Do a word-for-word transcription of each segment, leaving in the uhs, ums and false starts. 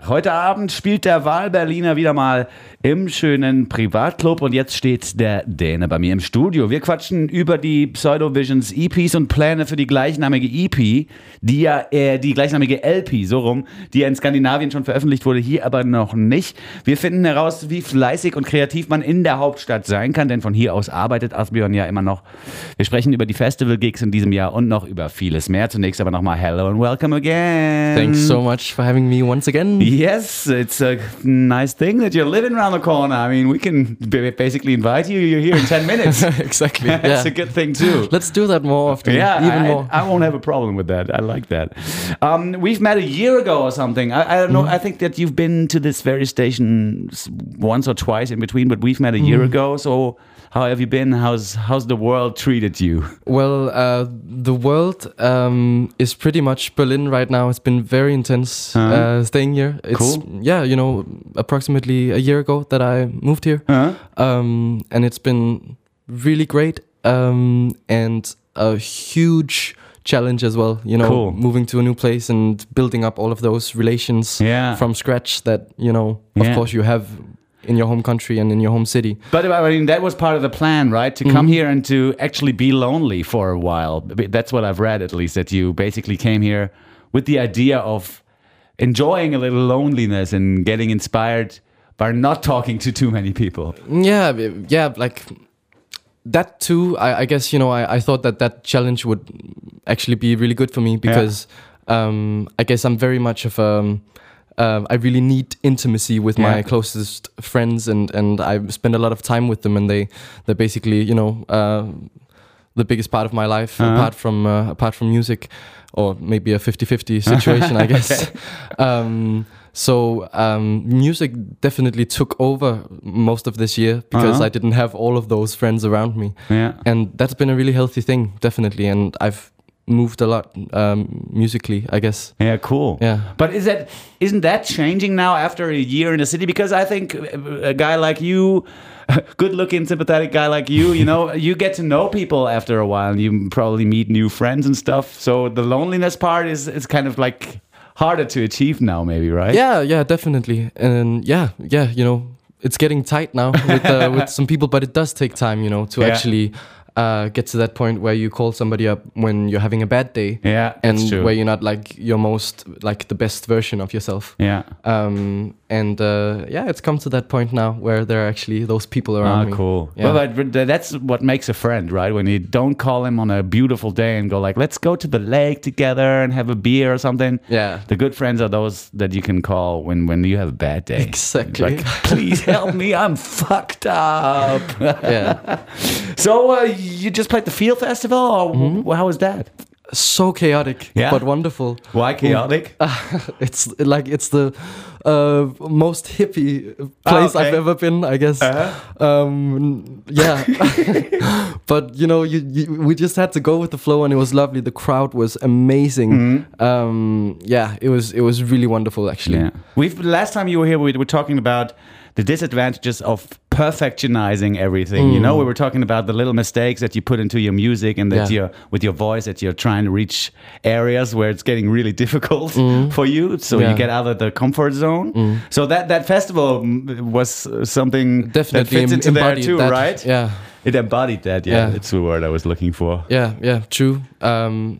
Heute Abend spielt der Wahlberliner wieder mal im schönen Privatclub und jetzt steht der Däne bei mir im Studio. Wir quatschen über die Pseudovisions E Ps und Pläne für die gleichnamige E P, die ja, äh, die gleichnamige L P, so rum, die ja in Skandinavien schon veröffentlicht wurde, hier aber noch nicht. Wir finden heraus, wie fleißig und kreativ man in der Hauptstadt sein kann, denn von hier aus arbeitet Asbjørn ja immer noch. Wir sprechen über die Festival-Gigs in diesem Jahr und noch über vieles mehr. Zunächst aber nochmal hello and welcome again. Thanks so much for having me once again. Yes, it's a nice thing that you're living around the corner. I mean, we can b- basically invite you. You're here in ten minutes. Exactly. That's Yeah. a good thing too. Let's do that more often. Yeah, even I, more. I won't have a problem with that. I like that. Um, we've met a year ago or something. I, I don't know. Mm. I think that you've been to this very station once or twice in between, but we've met a year Mm. ago. So how have you been? How's how's the world treated you? Well, uh, the world um, is pretty much Berlin right now. It's been very intense Uh-huh. uh, staying here. It's, Cool. Yeah, you know, approximately a year ago that I moved here. Uh-huh. Um, and it's been really great um, and a huge challenge as well, you know, Cool. moving to a new place and building up all of those relations Yeah. from scratch that, you know, of Yeah. course you have in your home country and in your home city. But I mean, that was part of the plan, right? To come Mhm. here and to actually be lonely for a while. That's what I've read, at least, that you basically came here with the idea of enjoying a little loneliness and getting inspired by not talking to too many people. Yeah, yeah, like that too. I, I guess, you know, I, I thought that that challenge would actually be really good for me because um, I guess I'm very much of a... Uh, I really need intimacy with Yeah. my closest friends, and, and I spend a lot of time with them, and they they're basically, you know, uh, the biggest part of my life Uh-huh. apart from uh, apart from music, or maybe a fifty-fifty situation, I guess. Um, so um, music definitely took over most of this year because Uh-huh. I didn't have all of those friends around me, Yeah. and that's been a really healthy thing, definitely. And I've moved a lot um, musically, I guess. Yeah, cool. Yeah. But is that isn't that changing now after a year in the city? Because I think a guy like you, good-looking, sympathetic guy like you, you know, you get to know people after a while, and you probably meet new friends and stuff. So the loneliness part is is kind of like harder to achieve now, maybe, right? Yeah, yeah, definitely. And yeah, yeah, you know, it's getting tight now with uh, with some people, but it does take time, you know, to Yeah. actually uh, get to that point where you call somebody up when you're having a bad day. Yeah, And that's true. where you're not like your most, like the best version of yourself. Yeah. Um, and uh, yeah, it's come to that point now where there are actually those people around Ah, me. cool. Yeah. Well, but but that's what makes a friend, right? When you don't call him on a beautiful day and go like, let's go to the lake together and have a beer or something. Yeah. The good friends are those that you can call when, when you have a bad day. Exactly. Like, please help me, I'm fucked up. Yeah. So uh, you just played the Field Festival, or Mm-hmm. how was that? So chaotic, Yeah? but wonderful. Why chaotic? It's like it's the uh, most hippie place Ah, okay. I've ever been, I guess. Uh-huh. Um, yeah, but you know, you, you, we just had to go with the flow, and it was lovely. The crowd was amazing. Mm-hmm. Um, yeah, it was it was really wonderful, actually. Yeah. We've last time you were here, we were talking about the disadvantages of perfectionizing everything. You know, we were talking about the little mistakes that you put into your music, and that Yeah. you're with your voice, that you're trying to reach areas where it's getting really difficult for you. So Yeah. you get out of the comfort zone. So that that festival mm, was something that Definitely fits em- into there embodied too, that. right? Yeah, It embodied that. Yeah, Yeah. that's the word I was looking for. yeah, yeah. True. Um,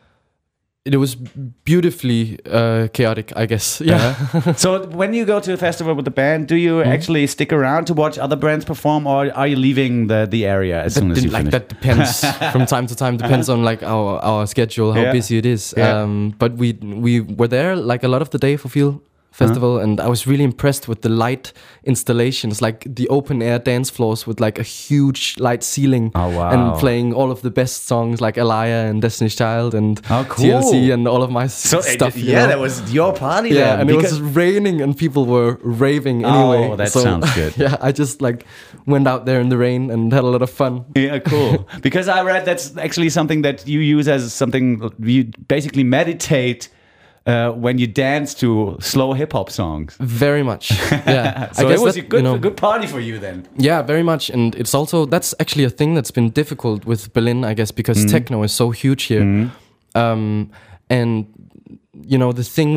it was beautifully uh, chaotic, I guess. Yeah. So when you go to a festival with the band, do you actually stick around to watch other bands perform, or are you leaving the, the area as soon as you like finish? that depends from time to time. Depends on like our our schedule, how Yeah. busy it is. Yeah. Um, but we we were there like a lot of the day for Feel Festival, and I was really impressed with the light installations, like the open air dance floors with like a huge light ceiling, Oh, wow. and playing all of the best songs like Elia and Destiny's Child and Oh, cool. T L C and all of my s- So stuff. uh, you yeah, know? that was your party. Yeah, then, and it because- was raining and people were raving Oh, anyway. that so, sounds good. Yeah, I just like went out there in the rain and had a lot of fun. Yeah, cool. Because I read that's actually something that you use as something you basically meditate uh, when you dance to slow hip hop songs. Very much. Yeah. So I guess it was that, a good, you know, a good party for you then. yeah, very much. And it's also, that's actually a thing that's been difficult with Berlin, I guess, because techno is so huge here. Um, and, you know, the thing with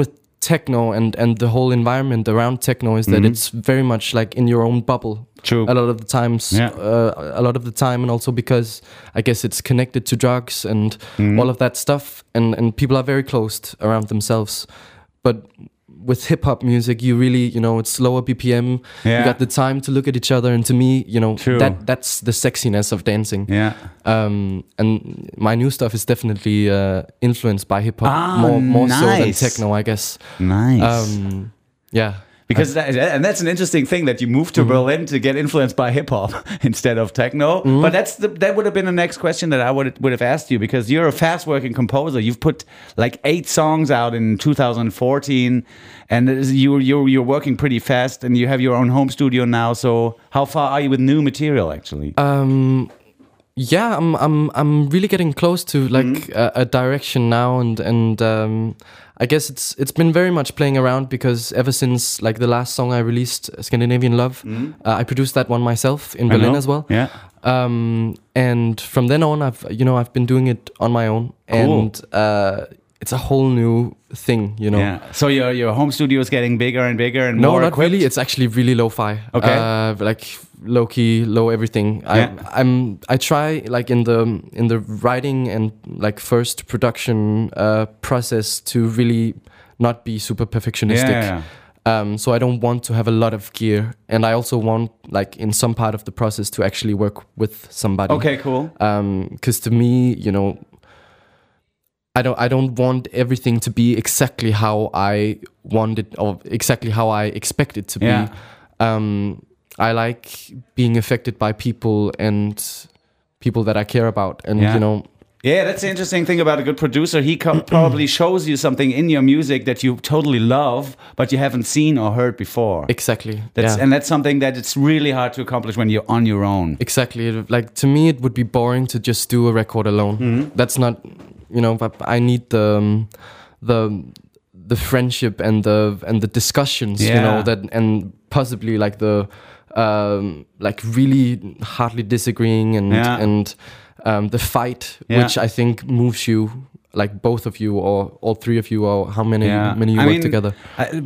techno and and the whole environment around techno is that Mhm. it's very much like in your own bubble. True. A lot of the times, Yeah. uh, a lot of the time, and also because I guess it's connected to drugs and Mhm. all of that stuff, and and people are very closed around themselves. But with hip hop music, you really, you know, it's lower B P M. Yeah. You got the time to look at each other, and to me, you know, True. that that's the sexiness of dancing. Yeah. Um, and my new stuff is definitely uh, influenced by hip hop Ah, more more so than nice. techno, I guess. Nice. Um, yeah. Because that, and that's an interesting thing that you moved to Berlin to get influenced by hip hop instead of techno. But that's the, that would have been the next question that I would would have asked you, because you're a fast working composer. You've put like eight songs out in two thousand fourteen, and it is- you you're you're working pretty fast, and you have your own home studio now. So how far are you with new material actually? Um, yeah, I'm I'm I'm really getting close to like a, a direction now, and and um, I guess it's it's been very much playing around, because ever since like the last song I released, Scandinavian Love, uh, I produced that one myself in I Berlin know. as well. Yeah. Um, and from then on, I've you know I've been doing it on my own, and uh, it's a whole new thing, you know. Yeah. So your your home studio is getting bigger and bigger and No, more not equipped? really. It's actually really lo-fi. Okay. Uh, like low key, low everything. I, Yeah. I'm. I try like in the in the writing and like first production uh, process to really not be super perfectionistic. Yeah. Um, so I don't want to have a lot of gear, and I also want like in some part of the process to actually work with somebody. Okay, cool. Um, because to me, you know, I don't I don't want everything to be exactly how I want it, or exactly how I expect it to Yeah. be. Um, I like being affected by people and people that I care about, and Yeah. you know, Yeah, that's the interesting thing about a good producer. He co- probably shows you something in your music that you totally love, but you haven't seen or heard before. exactly. That's, yeah. And that's something that it's really hard to accomplish when you're on your own. Exactly. Like to me, it would be boring to just do a record alone. Mm-hmm. That's not, you know. But I need the um, the the friendship and the and the discussions. You Yeah. know that, and possibly like the um, like really hardly disagreeing and Yeah. and um, the fight, Yeah. which I think moves you. Like both of you, or all three of you, or how many Yeah. many you I work mean, together. I-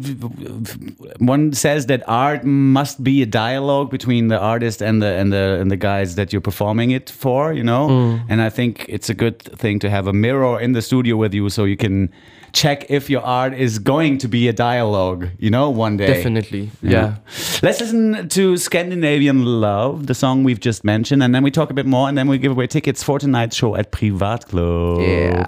one says that art must be a dialogue between the artist and the and the and the guys that you're performing it for, you know. Mm. And I think it's a good thing to have a mirror in the studio with you, so you can check if your art is going to be a dialogue, you know, one day. Definitely, yeah. Let's listen to Scandinavian Love, the song we've just mentioned, and then we talk a bit more, and then we give away tickets for tonight's show at Privatclub. Yeah.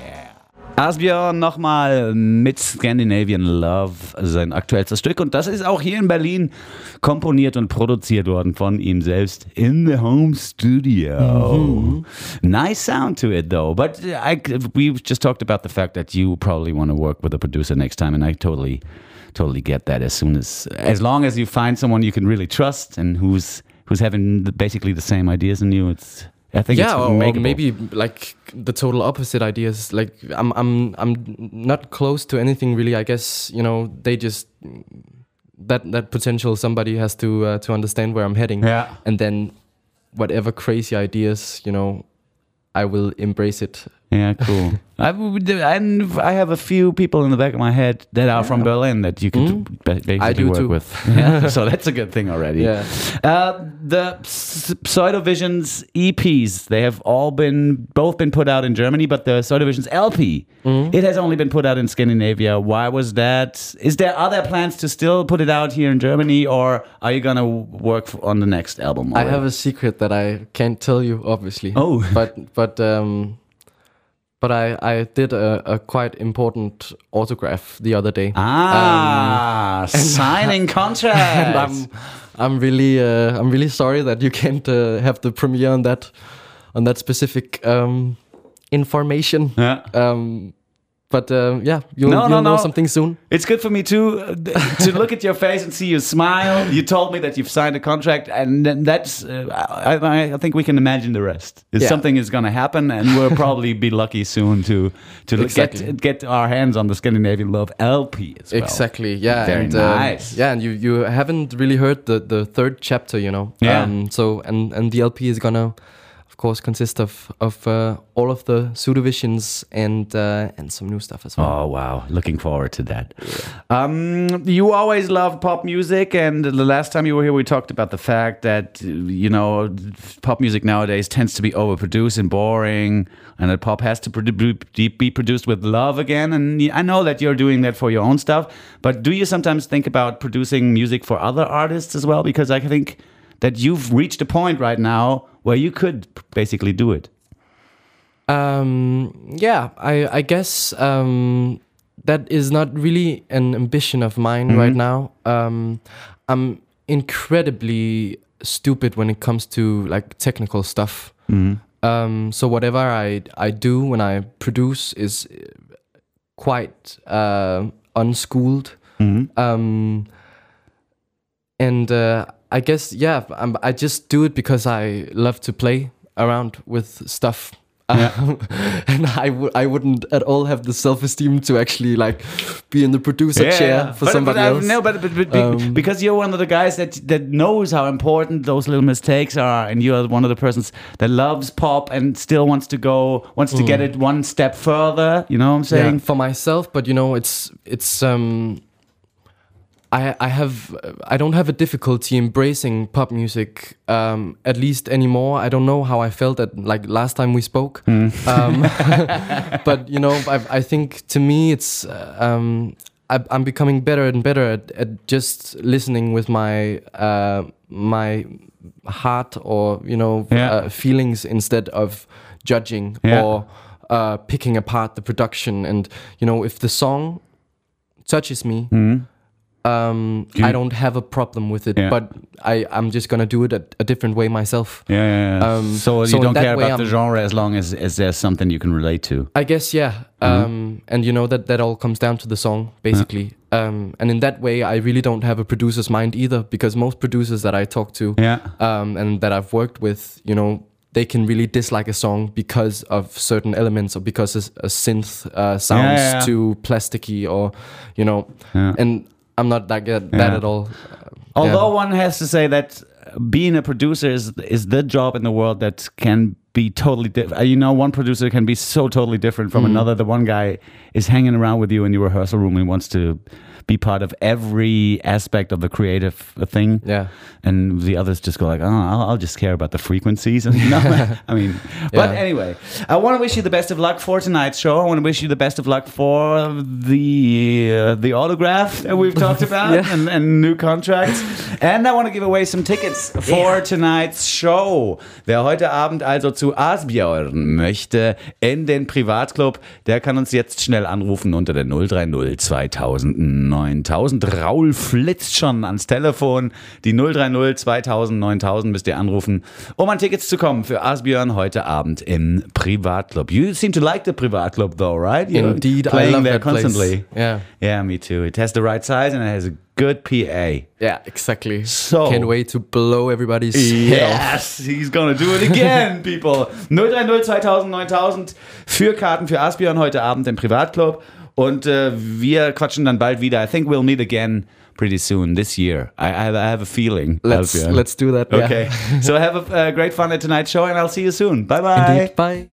Asbjörn nochmal mit Scandinavian Love, sein aktuellstes Stück. Und das ist auch hier in Berlin komponiert und produziert worden von ihm selbst in the home studio. Mm-hmm. Nice sound to it though. But I, we've just talked about the fact that you probably want to work with a producer next time, and I totally, totally get that. As soon as, as long as you find someone you can really trust and who's who's having basically the same ideas in you, it's. I think yeah, it's or, or makeable. maybe like the total opposite ideas. Like I'm, I'm, I'm not close to anything really. I guess you know they just that that potential. Somebody has to uh, to understand where I'm heading. Yeah. And then whatever crazy ideas, you know, I will embrace it. Yeah, cool. I, would- and I have a few people in the back of my head that are from Berlin that you could Mm. ba- basically I do work too. with. Yeah, so that's a good thing already. Yeah. Uh, the S- Pseudovisions E Ps, they have all been, both been put out in Germany, but the Pseudovisions L P, it has only been put out in Scandinavia. Why was that? Is there other plans to still put it out here in Germany, or are you going to work f- on the next album? I already? have a secret that I can't tell you, obviously. Oh. but but um, but I I did a, a quite important autograph the other day. Ah, signing contract. And I'm I'm really uh, I'm really sorry that you can't uh, have the premiere on that on that specific um, information. Yeah. Um, but uh, yeah, you'll, No, you'll no, know no. something soon. It's good for me too uh, to look at your face and see you smile. You told me that you've signed a contract, and then that's. Uh, I, I think we can imagine the rest. Is Yeah. Something is going to happen, and we'll probably be lucky soon to to Exactly. get get our hands on the Scandinavian Love L P as well. Exactly. Yeah. Very and, um, nice. Yeah, and you you haven't really heard the the third chapter, you know. Yeah. Um, so and and the L P is gonna of course, consists of of uh, all of the Pseudovisions and uh, and some new stuff as well. Oh wow, looking forward to that. Um, you always loved pop music, and the last time you were here, we talked about the fact that you know pop music nowadays tends to be overproduced and boring, and that pop has to produ- be produced with love again. And I know that you're doing that for your own stuff, but do you sometimes think about producing music for other artists as well? Because I think that you've reached a point right now where you could basically do it. Um, yeah, I, I guess um, that is not really an ambition of mine mm-hmm. right now. Um, I'm incredibly stupid when it comes to like technical stuff. Mm-hmm. Um, so whatever I I do when I produce is quite uh, unschooled. Mm-hmm. Um, and uh, I guess, yeah, I'm, I just do it because I love to play around with stuff. Yeah. Um, and I, w- I wouldn't at all have the self-esteem to actually like be in the producer yeah, chair for but, somebody but, uh, else. No, but, but, but um, because you're one of the guys that that knows how important those little mistakes are, and you're one of the persons that loves pop and still wants to go, wants to mm. get it one step further. You know what I'm saying? Yeah, for myself, but you know, it's it's um. I, I have I don't have a difficulty embracing pop music um, at least anymore. I don't know how I felt at like last time we spoke, mm. um, but you know I, I think to me it's uh, um, I, I'm becoming better and better at, at just listening with my uh, my heart or you know yeah. uh, feelings instead of judging yeah. or uh, picking apart the production. And you know if the song touches me. Mm. Um, I don't have a problem with it, yeah. but I, I'm just gonna do it a, a different way myself. Yeah, yeah, yeah. Um, so you so don't care about I'm, the genre as long as, as there's something you can relate to. I guess, yeah. Mm-hmm. Um, and you know that that all comes down to the song, basically. Yeah. Um, and in that way, I really don't have a producer's mind either, because most producers that I talk to, yeah. um, and that I've worked with, you know, they can really dislike a song because of certain elements or because a, a synth uh, sounds yeah, yeah, yeah. too plasticky, or you know, yeah. and. I'm not that good that yeah. at all. Uh, Although yeah. one has to say that being a producer is is the job in the world that can be totally different. You know, one producer can be so totally different from mm. another. The one guy is hanging around with you in your rehearsal room and wants to be part of every aspect of the creative thing. Yeah. And the others just go like, oh, I'll, I'll just care about the frequencies. And, you know, I mean, but yeah. anyway, I want to wish you the best of luck for tonight's show. I want to wish you the best of luck for the uh, the autograph that we've talked about yeah. and, and new contracts. And I want to give away some tickets for yeah. tonight's show. Wer heute Abend also zu Asbjörn möchte in den Privatclub, der kann uns jetzt schnell anrufen unter der null drei null zweitausend neuntausend. Raul flitzt schon ans Telefon. Die null drei null zweitausend neuntausend müsst ihr anrufen, um an Tickets zu kommen für Asbjörn heute Abend im Privatclub. You seem to like the Privatclub though, right? You're Indeed, playing I love there that constantly. Place. Yeah. Yeah, me too. It has the right size and it has a good P A. Yeah, exactly. So can't wait to blow everybody's head off. Yes, he's gonna do it again, people. null drei null zweitausend neuntausend für Karten für Asbjörn heute Abend im Privatclub. Und äh, wir quatschen dann bald wieder. I think we'll meet again pretty soon this year. I, I, I have a feeling. Let's let's do that. Okay. Yeah. So have a uh, great fun at tonight's show, and I'll see you soon. Bye bye. Indeed. Bye.